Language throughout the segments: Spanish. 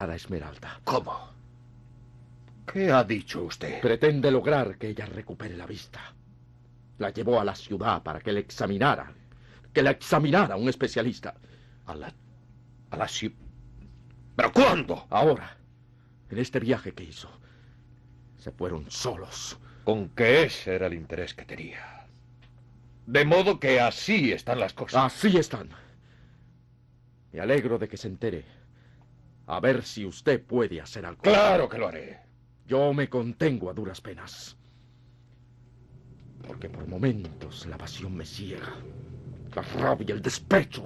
a Esmeralda. ¿Cómo? ¿Qué ha dicho usted? Pretende lograr que ella recupere la vista. La llevó a la ciudad para que la examinara. Que la examinara un especialista. A la ciudad. ¿Pero cuándo? Ahora, en este viaje que hizo. Se fueron solos. Con que ese era el interés que tenía. De modo que así están las cosas. Así están. Me alegro de que se entere. A ver si usted puede hacer algo. Claro que lo haré. Yo me contengo a duras penas. Porque por momentos la pasión me ciega. La rabia, el despecho.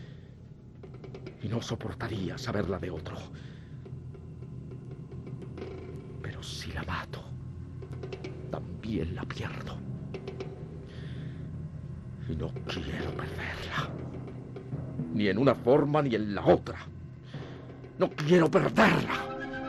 Y no soportaría saberla de otro. Pero si la mato, también la pierdo. Y no quiero perderla. Ni en una forma ni en la otra. No quiero perderla.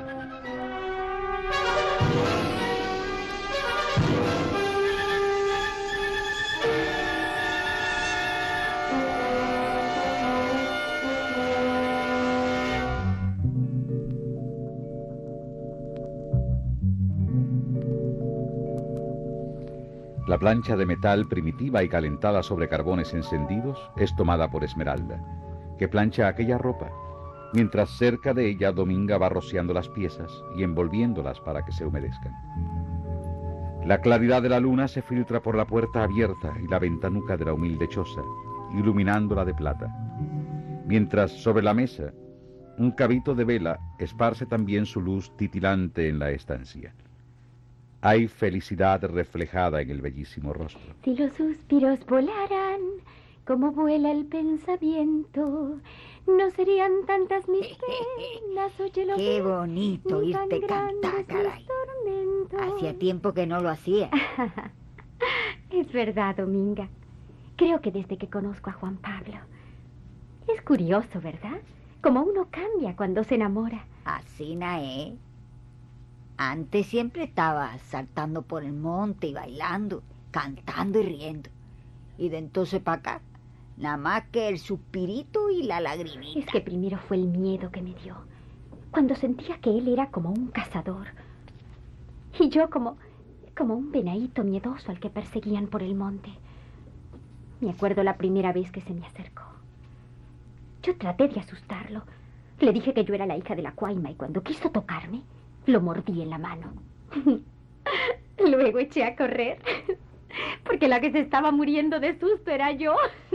La plancha de metal primitiva y calentada sobre carbones encendidos es tomada por Esmeralda, que plancha aquella ropa, mientras cerca de ella Dominga va rociando las piezas y envolviéndolas para que se humedezcan. La claridad de la luna se filtra por la puerta abierta y la ventanuca de la humilde choza, iluminándola de plata, mientras sobre la mesa un cabito de vela esparce también su luz titilante en la estancia. Hay felicidad reflejada en el bellísimo rostro. Si los suspiros volaran como vuela el pensamiento, no serían tantas mis penas. Oye, qué bonito irte cantar, caray. Hacía tiempo que no lo hacía. Es verdad, Dominga. Creo que desde que conozco a Juan Pablo. Es curioso, ¿verdad? Como uno cambia cuando se enamora. Así, Naé. Antes siempre estaba saltando por el monte y bailando, cantando y riendo. Y de entonces para acá, nada más que el suspirito y la lagrimita. Es que primero fue el miedo que me dio, cuando sentía que él era como un cazador. Y yo como un venadito miedoso al que perseguían por el monte. Me acuerdo la primera vez que se me acercó. Yo traté de asustarlo. Le dije que yo era la hija de la Cuaima y cuando quiso tocarme, lo mordí en la mano. Luego eché a correr, porque la que se estaba muriendo de susto era yo.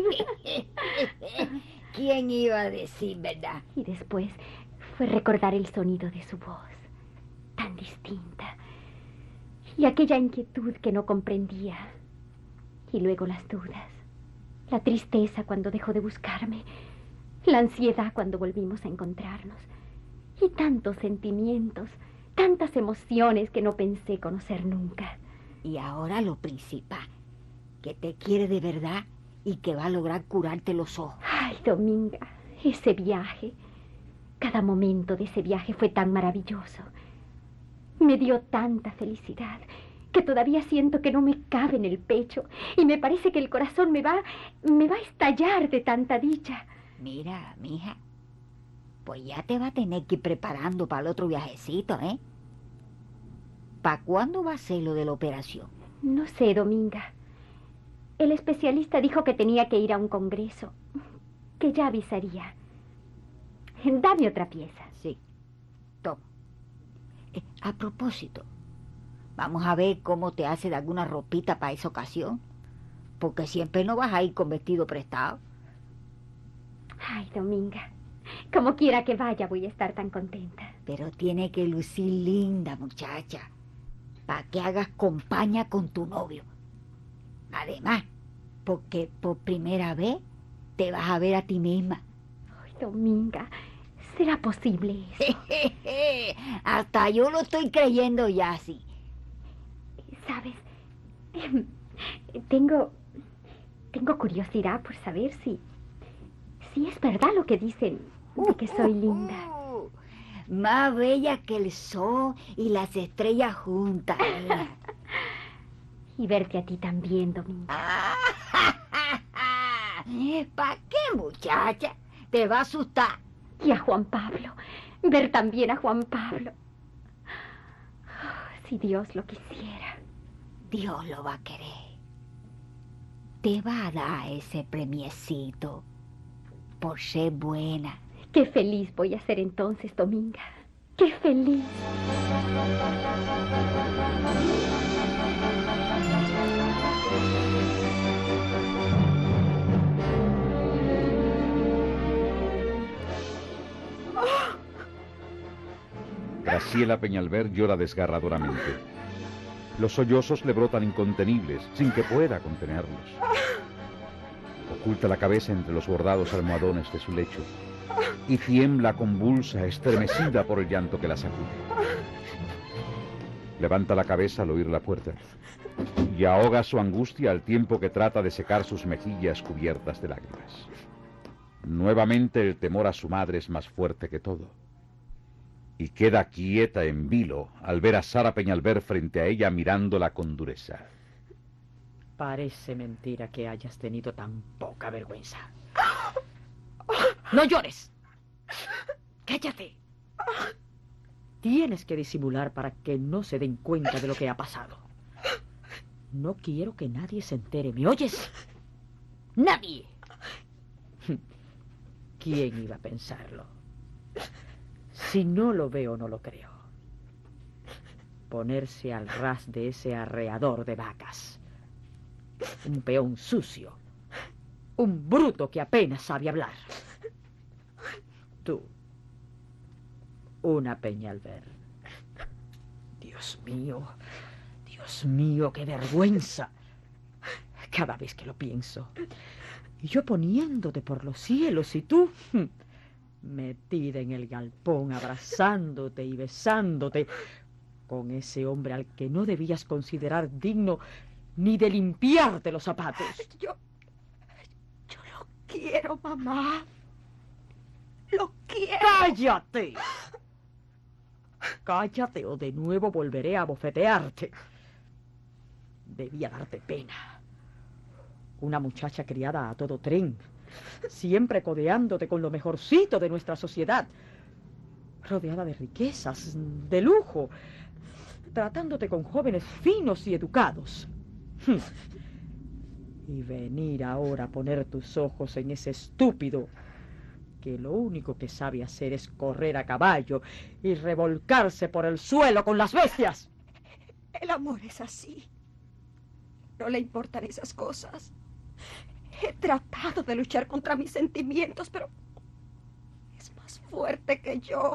¿Quién iba a decir, verdad? Y después fue recordar el sonido de su voz, tan distinta, y aquella inquietud que no comprendía. Y luego las dudas, la tristeza cuando dejó de buscarme, la ansiedad cuando volvimos a encontrarnos, y tantos sentimientos, tantas emociones que no pensé conocer nunca. Y ahora lo principal, que te quiere de verdad y que va a lograr curarte los ojos. Ay, Dominga, ese viaje. Cada momento de ese viaje fue tan maravilloso. Me dio tanta felicidad que todavía siento que no me cabe en el pecho y me parece que el corazón me va a estallar de tanta dicha. Mira, mija, pues ya te va a tener que ir preparando para el otro viajecito, ¿eh? ¿Para cuándo va a ser lo de la operación? No sé, Dominga. El especialista dijo que tenía que ir a un congreso, que ya avisaría. Dame otra pieza. Sí, toma. A propósito, vamos a ver cómo te hace de alguna ropita para esa ocasión, porque siempre no vas a ir con vestido prestado. Ay, Dominga, como quiera que vaya voy a estar tan contenta. Pero tiene que lucir linda, muchacha, para que hagas compañía con tu novio. Además, porque por primera vez te vas a ver a ti misma. Ay, Dominga, ¿será posible eso? Hasta yo lo estoy creyendo ya, sí. ¿Sabes? Tengo curiosidad por saber si es verdad lo que dicen de que soy linda. Más bella que el sol y las estrellas juntas. Y verte a ti también, Dominga. ¿Para qué, muchacha? Te va a asustar. Y a Juan Pablo. ver también a Juan Pablo. Si Dios lo quisiera. Dios lo va a querer. Te va a dar ese premiecito por ser buena. Qué feliz voy a ser entonces, Dominga. Qué feliz. Graciela Peñalver llora desgarradoramente. Los sollozos le brotan incontenibles, sin que pueda contenerlos. Oculta la cabeza entre los bordados almohadones de su lecho y tiembla convulsa, estremecida por el llanto que la sacude. Levanta la cabeza al oír la puerta y ahoga su angustia al tiempo que trata de secar sus mejillas cubiertas de lágrimas. Nuevamente el temor a su madre es más fuerte que todo. Y queda quieta en vilo al ver a Sara Peñalver frente a ella mirándola con dureza. Parece mentira que hayas tenido tan poca vergüenza. ¡No llores! ¡Cállate! Tienes que disimular para que no se den cuenta de lo que ha pasado. No quiero que nadie se entere, ¿me oyes? ¡Nadie! ¿Quién iba a pensarlo? Si no lo veo, no lo creo. Ponerse al ras de ese arreador de vacas. Un peón sucio. Un bruto que apenas sabe hablar. Tú. Una Peñalver. Dios mío, qué vergüenza. Cada vez que lo pienso. Y yo poniéndote por los cielos y tú... metida en el galpón, abrazándote y besándote con ese hombre al que no debías considerar digno ni de limpiarte los zapatos. Yo lo quiero, mamá. Lo quiero. ¡Cállate! Cállate o de nuevo volveré a bofetearte. Debía darte pena. Una muchacha criada a todo tren, siempre codeándote con lo mejorcito de nuestra sociedad, rodeada de riquezas, de lujo, tratándote con jóvenes finos y educados. Y venir ahora a poner tus ojos en ese estúpido que lo único que sabe hacer es correr a caballo y revolcarse por el suelo con las bestias. El amor es así. No le importan esas cosas. He tratado de luchar contra mis sentimientos, pero es más fuerte que yo.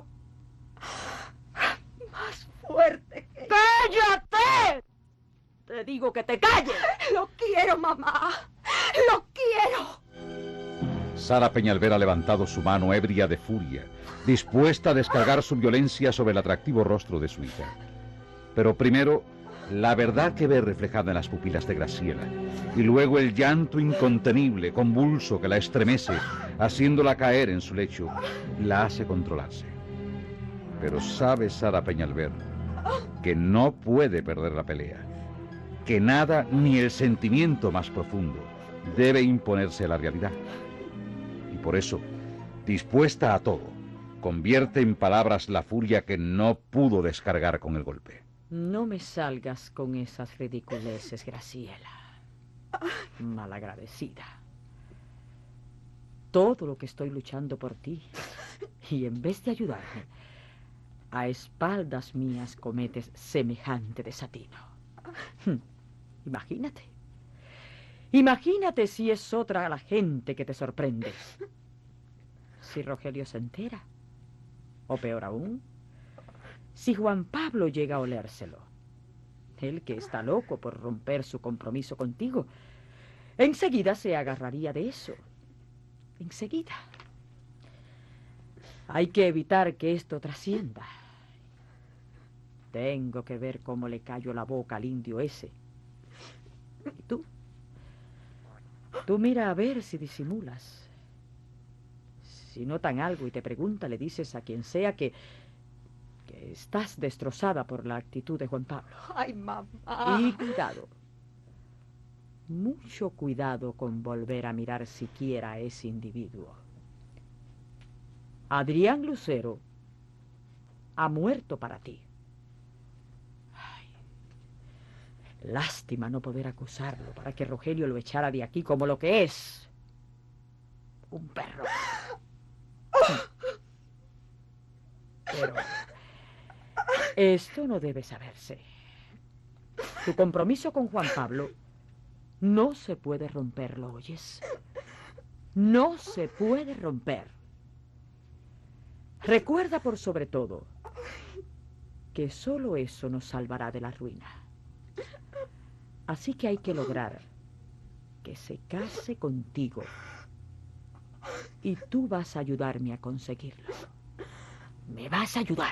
Más fuerte que yo. ¡Cállate! Te digo que te calles. Lo quiero, mamá. Lo quiero. Sara Peñalver ha levantado su mano ebria de furia, dispuesta a descargar su violencia sobre el atractivo rostro de su hija. Pero primero, la verdad que ve reflejada en las pupilas de Graciela, y luego el llanto incontenible, convulso que la estremece, haciéndola caer en su lecho, la hace controlarse. Pero sabe Sara Peñalver que no puede perder la pelea, que nada ni el sentimiento más profundo debe imponerse a la realidad. Y por eso, dispuesta a todo, convierte en palabras la furia que no pudo descargar con el golpe. No me salgas con esas ridiculeces, Graciela. Malagradecida. Todo lo que estoy luchando por ti, y en vez de ayudarme, a espaldas mías cometes semejante desatino. Imagínate. Imagínate si es otra la gente que te sorprende. Si Rogelio se entera. O peor aún, si Juan Pablo llega a olérselo. Él que está loco por romper su compromiso contigo, enseguida se agarraría de eso. Enseguida. Hay que evitar que esto trascienda. Tengo que ver cómo le callo la boca al indio ese. ¿Y tú? Tú mira a ver si disimulas. Si notan algo y te pregunta, le dices a quien sea que estás destrozada por la actitud de Juan Pablo. Ay, mamá. Y cuidado. Mucho cuidado con volver a mirar siquiera a ese individuo. Adrián Lucero ha muerto para ti. Ay, lástima no poder acusarlo para que Rogelio lo echara de aquí como lo que es. Un perro. Pero esto no debe saberse. Tu compromiso con Juan Pablo no se puede romper, ¿lo oyes? No se puede romper. Recuerda por sobre todo que solo eso nos salvará de la ruina. Así que hay que lograr que se case contigo. Y tú vas a ayudarme a conseguirlo. Me vas a ayudar.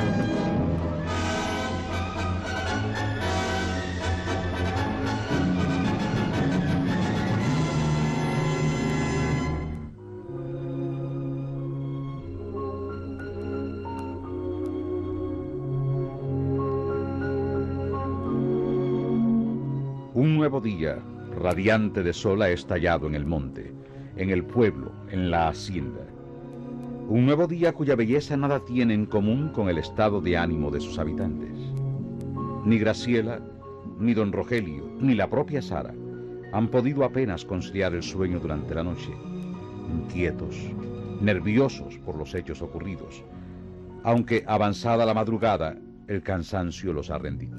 Un nuevo día, radiante de sol, ha estallado en el monte, en el pueblo, en la hacienda. Un nuevo día cuya belleza nada tiene en común con el estado de ánimo de sus habitantes. Ni Graciela, ni don Rogelio, ni la propia Sara han podido apenas conciliar el sueño durante la noche, inquietos, nerviosos por los hechos ocurridos, aunque avanzada la madrugada, el cansancio los ha rendido.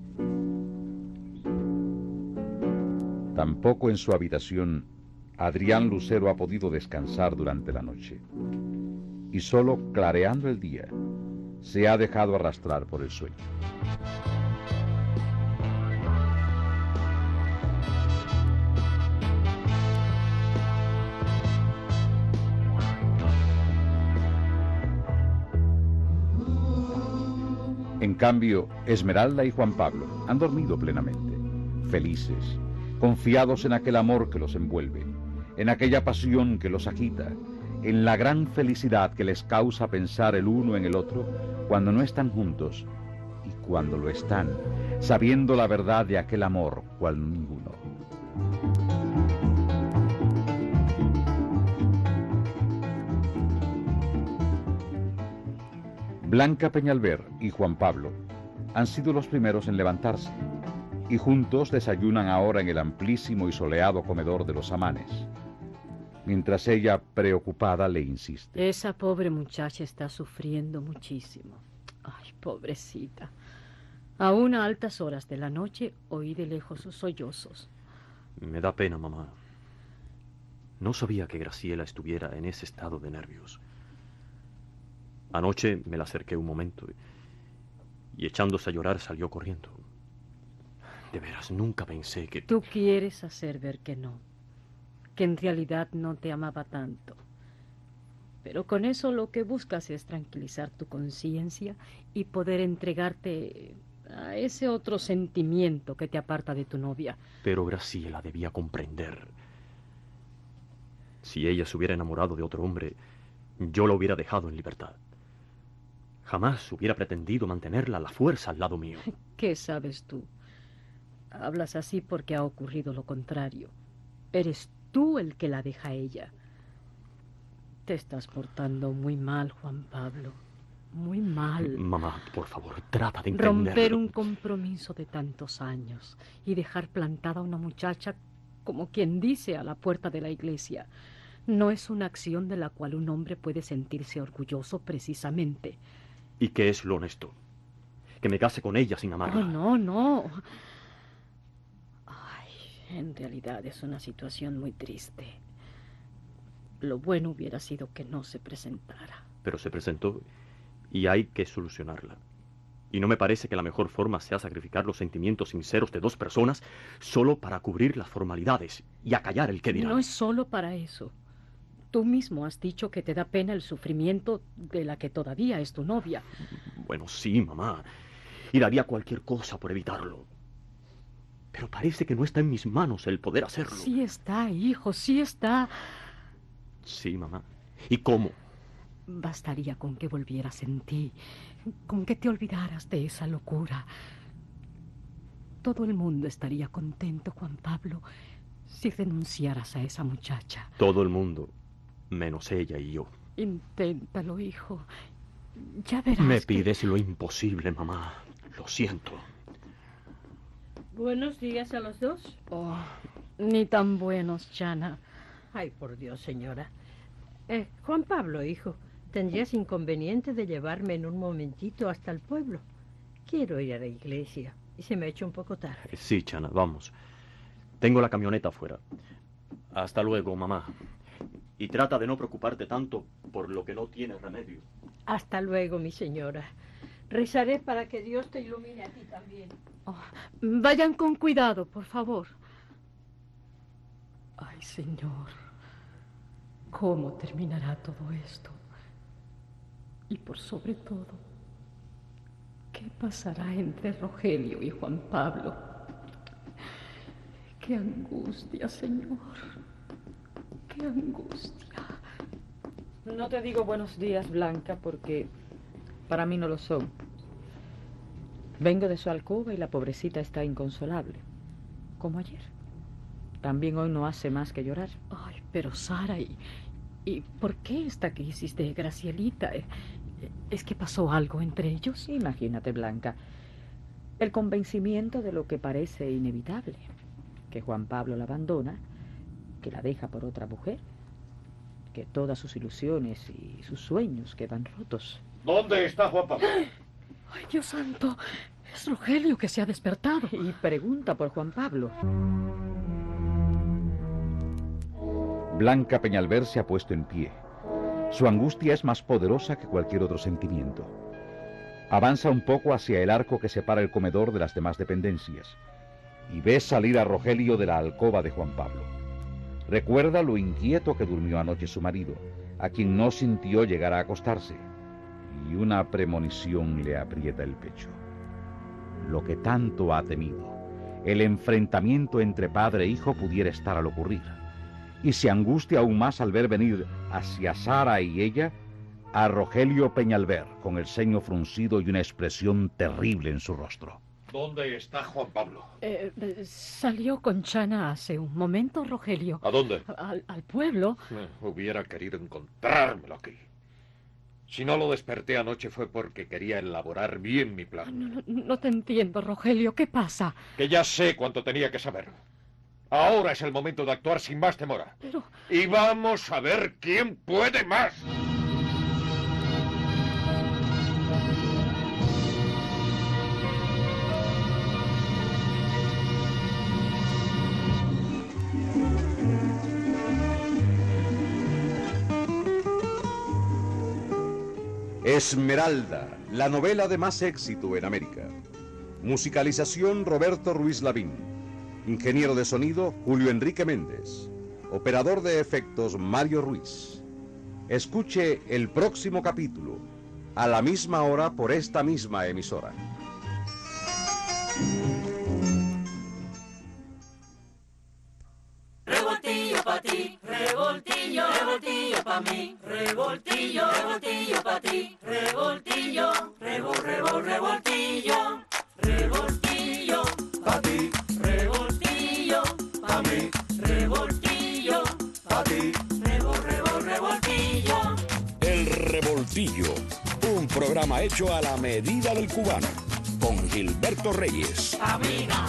Tampoco en su habitación Adrián Lucero ha podido descansar durante la noche, y solo clareando el día se ha dejado arrastrar por el sueño. En cambio, Esmeralda y Juan Pablo han dormido plenamente, felices, confiados en aquel amor que los envuelve, en aquella pasión que los agita, en la gran felicidad que les causa pensar el uno en el otro cuando no están juntos y cuando lo están, sabiendo la verdad de aquel amor cual ninguno. Blanca Peñalver y Juan Pablo han sido los primeros en levantarse y juntos desayunan ahora en el amplísimo y soleado comedor de los Amanes, mientras ella, preocupada, le insiste. Esa pobre muchacha está sufriendo muchísimo. Ay, pobrecita. Aún a altas horas de la noche oí de lejos sus sollozos. Me da pena, mamá. No sabía que Graciela estuviera en ese estado de nervios. Anoche me la acerqué un momento y echándose a llorar salió corriendo. De veras, nunca pensé que... Tú quieres hacer ver que no, que en realidad no te amaba tanto. Pero con eso lo que buscas es tranquilizar tu conciencia y poder entregarte a ese otro sentimiento que te aparta de tu novia. Pero Graciela debía comprender. Si ella se hubiera enamorado de otro hombre, yo la hubiera dejado en libertad. Jamás hubiera pretendido mantenerla a la fuerza al lado mío. ¿Qué sabes tú? Hablas así porque ha ocurrido lo contrario. Eres tú el que la deja a ella. Te estás portando muy mal, Juan Pablo. Muy mal. Mamá, por favor, trata de entenderlo. Romper un compromiso de tantos años y dejar plantada a una muchacha, como quien dice, a la puerta de la iglesia, no es una acción de la cual un hombre puede sentirse orgulloso precisamente. ¿Y qué es lo honesto? Que me case con ella sin amarla. Oh, no, no. Ay, en realidad es una situación muy triste. Lo bueno hubiera sido que no se presentara. Pero se presentó y hay que solucionarla. Y no me parece que la mejor forma sea sacrificar los sentimientos sinceros de dos personas solo para cubrir las formalidades y acallar el qué dirán. No es solo para eso. Tú mismo has dicho que te da pena el sufrimiento de la que todavía es tu novia. Bueno, sí, mamá. Y daría cualquier cosa por evitarlo. Pero parece que no está en mis manos el poder hacerlo. Sí está, hijo, sí está. Sí, mamá. ¿Y cómo? Bastaría con que volvieras en ti, con que te olvidaras de esa locura. Todo el mundo estaría contento, Juan Pablo, si renunciaras a esa muchacha. Todo el mundo, menos ella y yo. Inténtalo, hijo. Ya verás. Me pides lo imposible, mamá. Lo siento. Buenos días a los dos. Oh, ni tan buenos, Chana. Ay, por Dios, señora. Juan Pablo, hijo, ¿tendrías inconveniente de llevarme en un momentito hasta el pueblo? Quiero ir a la iglesia y se me ha hecho un poco tarde. Sí, Chana, vamos. Tengo la camioneta afuera. Hasta luego, mamá. Y trata de no preocuparte tanto por lo que no tiene remedio. Hasta luego, mi señora. Rezaré para que Dios te ilumine a ti también. Oh, vayan con cuidado, por favor. Ay, Señor, ¿cómo terminará todo esto? Y por sobre todo, ¿qué pasará entre Rogelio y Juan Pablo? ¡Qué angustia, Señor! ¡Qué angustia! No te digo buenos días, Blanca, porque para mí no lo son. Vengo de su alcoba y la pobrecita está inconsolable, como ayer. También hoy no hace más que llorar. Ay, pero Sara, ¿y por qué esta crisis de Gracielita? ¿Es que pasó algo entre ellos? Imagínate, Blanca, el convencimiento de lo que parece inevitable, que Juan Pablo la abandona, que la deja por otra mujer, que todas sus ilusiones y sus sueños quedan rotos. ¿Dónde está Juan Pablo? Ay, Dios santo, es Rogelio que se ha despertado. Y pregunta por Juan Pablo. Blanca Peñalver se ha puesto en pie. Su angustia es más poderosa que cualquier otro sentimiento. Avanza un poco hacia el arco que separa el comedor de las demás dependencias y ve salir a Rogelio de la alcoba de Juan Pablo. Recuerda lo inquieto que durmió anoche su marido, a quien no sintió llegar a acostarse, y una premonición le aprieta el pecho. Lo que tanto ha temido, el enfrentamiento entre padre e hijo, pudiera estar al ocurrir, y se angustia aún más al ver venir hacia Sara y ella a Rogelio Peñalver, con el ceño fruncido y una expresión terrible en su rostro. ¿Dónde está Juan Pablo? Salió con Chana hace un momento, Rogelio. ¿A dónde? Al pueblo. Hubiera querido encontrármelo aquí. Si no lo desperté anoche fue porque quería elaborar bien mi plan. No te entiendo, Rogelio. ¿Qué pasa? Que ya sé cuánto tenía que saber. Ahora es el momento de actuar sin más demora. Pero... Y vamos a ver quién puede más. Esmeralda, la novela de más éxito en América. Musicalización Roberto Ruiz Lavín. Ingeniero de sonido Julio Enrique Méndez. Operador de efectos Mario Ruiz. Escuche el próximo capítulo a la misma hora por esta misma emisora. Revoltillo pa' ti, revoltillo, revoltillo pa' mí, revoltillo, revoltillo pa' ti, revoltillo, revoltillo, revoltillo pa' ti, revoltillo pa' mí, revoltillo pa' ti, revoltillo. El Revoltillo, un programa hecho a la medida del cubano, con Gilberto Reyes. Amiga,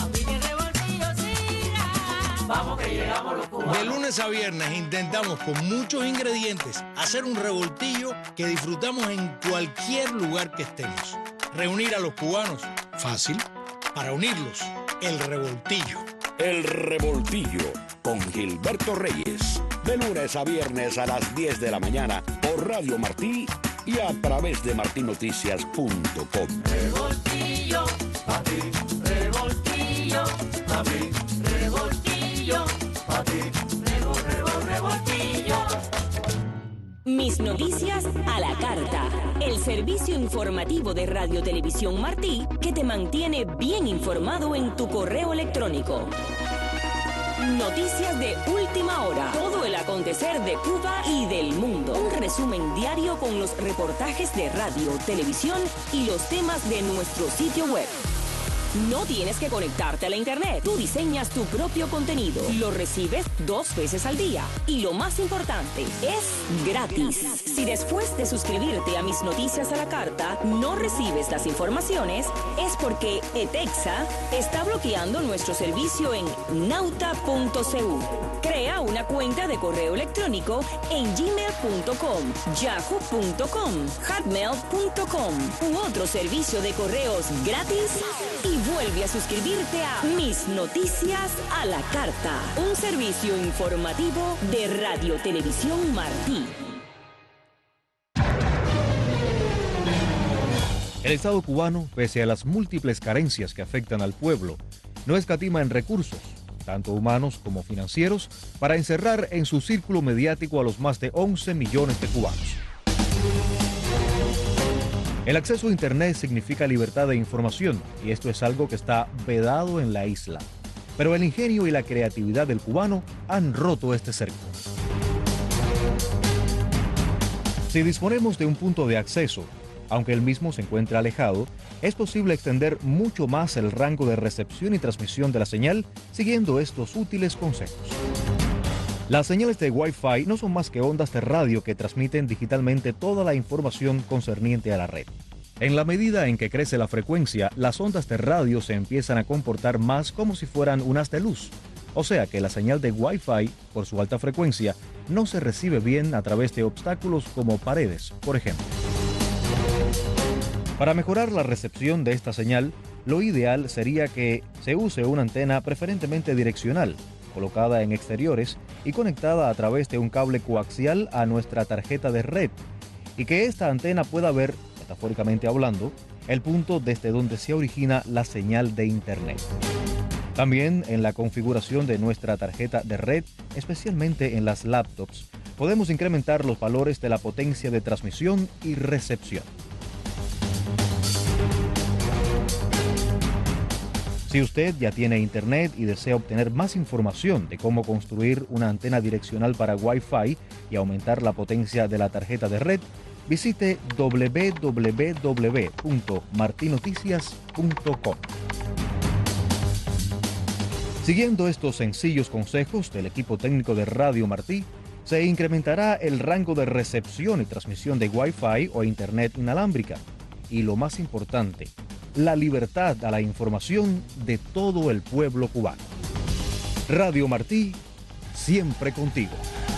vamos que llegamos los cubanos. De lunes a viernes intentamos con muchos ingredientes hacer un revoltillo que disfrutamos en cualquier lugar que estemos. Reunir a los cubanos, fácil. Para unirlos, el revoltillo. El Revoltillo, con Gilberto Reyes. De lunes a viernes a las 10 de la mañana por Radio Martí y a través de martinoticias.com. Revoltillo, pa' ti, revoltillo, pa' mí, revoltillo, pa' ti, revoltillo. Mis noticias a la carta. El servicio informativo de Radio Televisión Martí que te mantiene bien informado en tu correo electrónico. Noticias de última hora. Todo el acontecer de Cuba y del mundo. Un resumen diario con los reportajes de radio, televisión y los temas de nuestro sitio web. No tienes que conectarte a la internet. Tú diseñas tu propio contenido. Lo recibes 2 veces al día. Y lo más importante, es gratis. Si después de suscribirte a Mis Noticias a la Carta no recibes las informaciones, es porque ETEXA está bloqueando nuestro servicio en nauta.cu. Crea una cuenta de correo electrónico en gmail.com, yahoo.com, hotmail.com u otro servicio de correos gratis y vuelve a suscribirte a Mis Noticias a la Carta, un servicio informativo de Radio Televisión Martí. El Estado cubano, pese a las múltiples carencias que afectan al pueblo, no escatima en recursos, tanto humanos como financieros, para encerrar en su círculo mediático a los más de 11 millones de cubanos. El acceso a Internet significa libertad de información, y esto es algo que está vedado en la isla. Pero el ingenio y la creatividad del cubano han roto este cerco. Si disponemos de un punto de acceso, aunque el mismo se encuentre alejado, es posible extender mucho más el rango de recepción y transmisión de la señal siguiendo estos útiles consejos. Las señales de Wi-Fi no son más que ondas de radio que transmiten digitalmente toda la información concerniente a la red. En la medida en que crece la frecuencia, las ondas de radio se empiezan a comportar más como si fueran un haz de luz. O sea que la señal de Wi-Fi, por su alta frecuencia, no se recibe bien a través de obstáculos como paredes, por ejemplo. Para mejorar la recepción de esta señal, lo ideal sería que se use una antena preferentemente direccional, colocada en exteriores y conectada a través de un cable coaxial a nuestra tarjeta de red, y que esta antena pueda ver, metafóricamente hablando, el punto desde donde se origina la señal de Internet. También en la configuración de nuestra tarjeta de red, especialmente en las laptops, podemos incrementar los valores de la potencia de transmisión y recepción. Si usted ya tiene Internet y desea obtener más información de cómo construir una antena direccional para Wi-Fi y aumentar la potencia de la tarjeta de red, visite www.martinoticias.com. Siguiendo estos sencillos consejos del equipo técnico de Radio Martí, se incrementará el rango de recepción y transmisión de Wi-Fi o Internet inalámbrica. Y lo más importante, la libertad a la información de todo el pueblo cubano. Radio Martí, siempre contigo.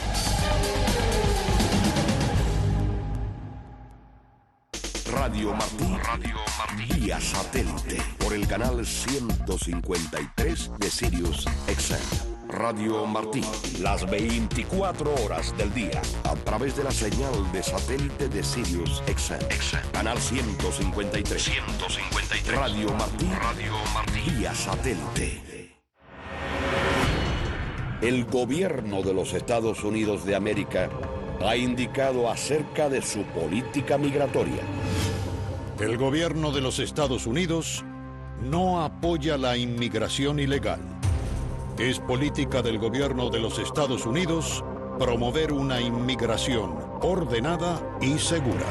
Radio Martí, vía satélite, por el canal 153 de Sirius XM. Radio Martí, las 24 horas del día, a través de la señal de satélite de Sirius XM. Canal 153. Radio Martí, vía satélite. El gobierno de los Estados Unidos de América ha indicado acerca de su política migratoria. El gobierno de los Estados Unidos no apoya la inmigración ilegal. Es política del gobierno de los Estados Unidos promover una inmigración ordenada y segura.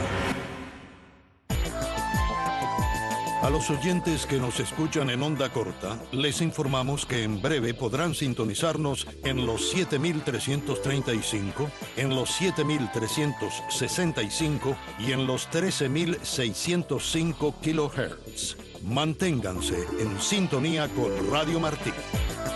A los oyentes que nos escuchan en onda corta, les informamos que en breve podrán sintonizarnos en los 7335, en los 7365 y en los 13605 kHz. Manténganse en sintonía con Radio Martí.